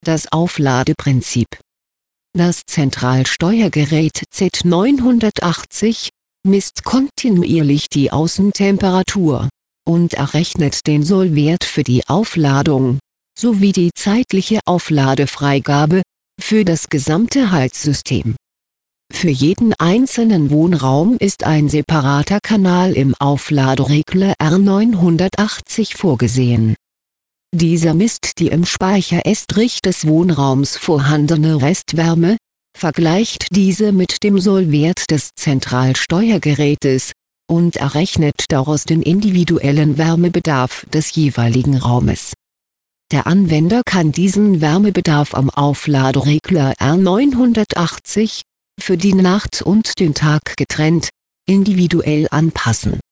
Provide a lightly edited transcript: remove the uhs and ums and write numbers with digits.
Das Aufladeprinzip. Das Zentralsteuergerät Z980 misst kontinuierlich die Außentemperatur und errechnet den Sollwert für die Aufladung, sowie die zeitliche Aufladefreigabe, für das gesamte Heizsystem. Für jeden einzelnen Wohnraum ist ein separater Kanal im Aufladeregler R980 vorgesehen. Dieser misst die im Speicherestrich des Wohnraums vorhandene Restwärme, vergleicht diese mit dem Sollwert des Zentralsteuergerätes und errechnet daraus den individuellen Wärmebedarf des jeweiligen Raumes. Der Anwender kann diesen Wärmebedarf am Aufladeregler R980, für die Nacht und den Tag getrennt, individuell anpassen.